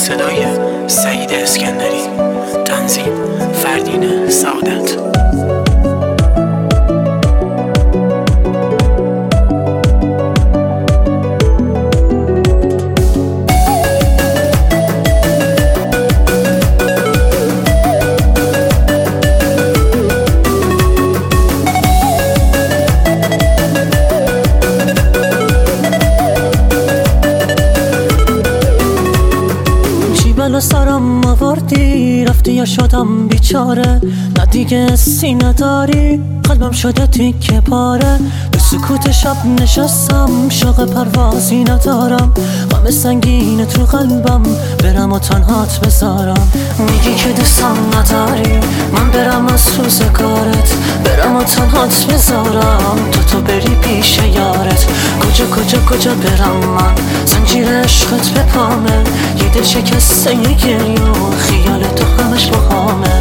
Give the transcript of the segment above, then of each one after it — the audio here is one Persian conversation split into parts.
صدای سعید اسکندری، تنظیم فردین سعادت. بلا سرم آوردی رفتی یا شدم بیچاره، نه دیگه سینه داری قلبم شده تیکه پاره. به سکوت شب نشستم شوق پروازی ندارم، غم سنگین تو قلبم برم و تنهات بذارم. میگی که دوستم نداری من برم از روزگارت، برم و تنهات بذارم تو بری پیش یارت. کجا برم من، زنجیر عشقت به پامه، یه دل شکسته یه گریه و خیال تو همش باهامه.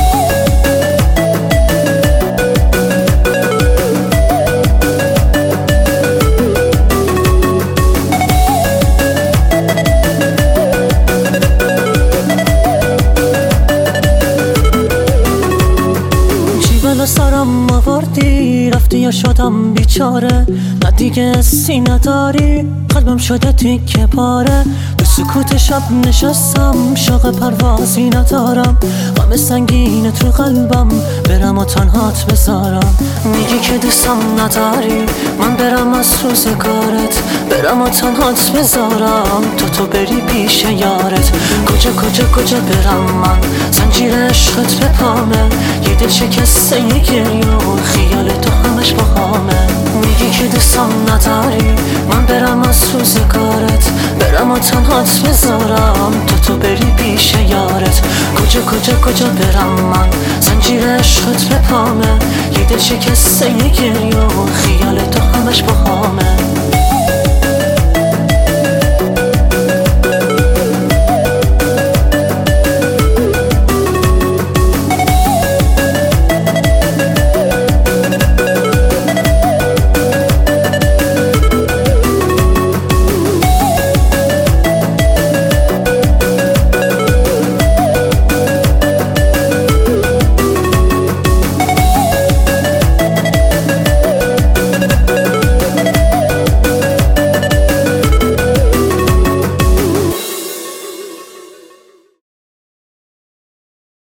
بلا سرم آوردی رفتی یا شدم بیچاره، نه دیگه سینه داری قلبم شده تیکه پاره. به سکوت شب نشستم شوق پروازی ندارم، غم سنگین تو قلبم برم و تنهات بذارم. میگی که دوستم نداری من برم از روزگارت، برم و تنهات بذارم تو بری پیش یارت. کجا برم من، زنجیر عشقت به پامه، یه دل شکسته یه گریه و خیال تو همش باهامه. میگی که دوستم نداری من برم از روزگارت، برم و تنهات بذارم تو بری پیش یارت. کجا برم من، زنجیر عشقت به پامه، یه دل شکسته یه گریه و خیال تو همش باهامه.